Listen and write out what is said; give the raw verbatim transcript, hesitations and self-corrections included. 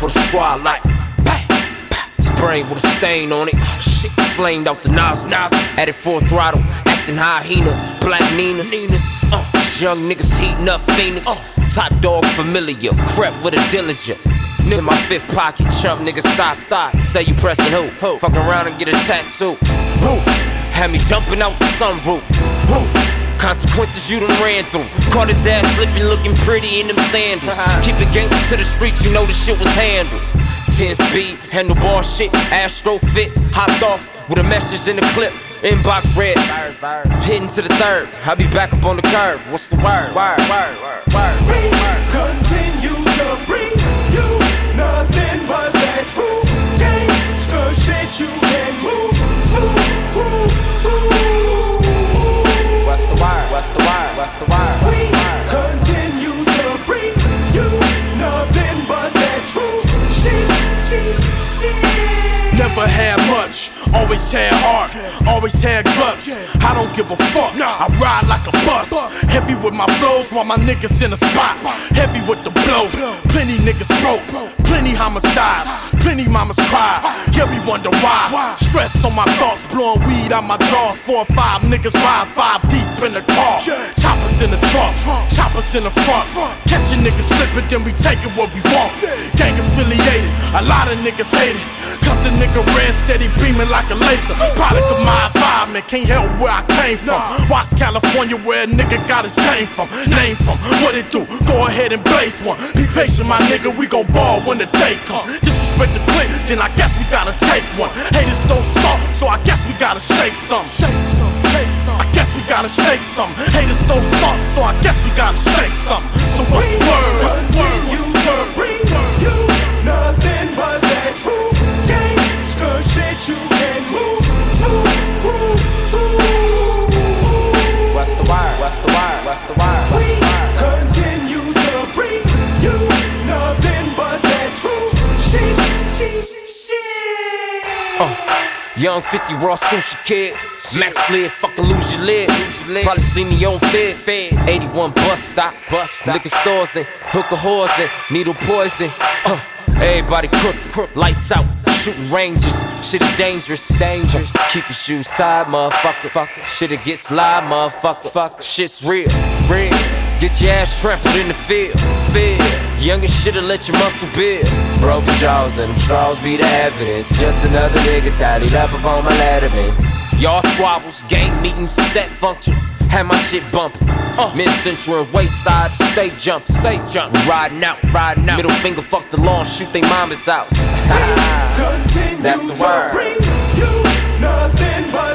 for the squad like brain with a stain on it. Shit, flamed out the nozzle. Added full throttle, acting hyena. Black Ninas. Uh, young niggas heating up Phoenix. Uh, top dog familiar, crept with a diligent. In my fifth pocket, chump nigga stop, stop. Say you pressing who? Who? Fuck around and get a tattoo. Who? Had me jumping out the sunroof. Who? Consequences you done ran through. Caught his ass slipping, looking pretty in them sandals. Keep it gangster to the streets, you know the shit was handled. ten speed, handlebar shit, Astro fit. Hopped off with a message in the clip. Inbox red, hitting to the third. I'll be back up on the curve. What's the word? Word, word, word, word. We continue to bring you nothing but that true gangsta shit you can move to, move to. What's the word? What's the word? What's the word? We continue to bring you nothing but that true shit, shit, shit. Never had much, always had heart, always had guts. I don't give a fuck, I ride like a bus. Heavy with my flows while my niggas in the spot. Heavy with the blow, plenty niggas broke, plenty homicides, plenty mamas cry. Yeah, we wonder why. Stress on my thoughts, blowing weed out my jaws. Four or five niggas ride five deep in the car. Choppers in the trunk, choppers in the front. Catch a nigga slipping, then we take it what we want. Gang affiliated, a lot of niggas hate it. Cause a nigga red steady beaming like a laser. Product of my environment, can't help where I came from. Watch California where a nigga got his name from. Name from, what it do? Go ahead and blaze one. Be patient my nigga, we gon' ball when the day come. Disrespect the clip, then I guess we gotta take one. Haters don't stop, so I guess we gotta shake some. Shake some, shake some. I guess we gotta shake some. Haters don't stop, so I guess we gotta shake some. So what's the word? What's the word? Continue to bring you nothing but that true gangsta shit you can move to, move to. What's the word? What's the word? What's the word? We continue to bring you nothing but that true shit, shit, shit. Uh, young fifty raw sushi kid. Max Lid, fucking lose your lid. Probably see me on Fed, Fed. eighty-one bus stop, bus stop. Liquor stores and hooker whores and needle poison. Uh, everybody crook, lights out, shooting ranges. Shit is dangerous, dangerous. Keep your shoes tied, motherfucker. Fuck. Shit'll get slide, motherfucker. Fuck. Shit's real, real. Get your ass trampled in the field, field. Young as shit'll let your muscle build. Broken jaws and them straws be the evidence. Just another nigga tidied up upon my letterman. Y'all squabbles, gang meetings, set functions. Had my shit bumpin'. Uh, Mid-Central and Wayside, stay jump, stay jump. We riding out, riding out. Middle finger, fuck the law, shoot they mama's house. Continue That's the to word. bring you nothing but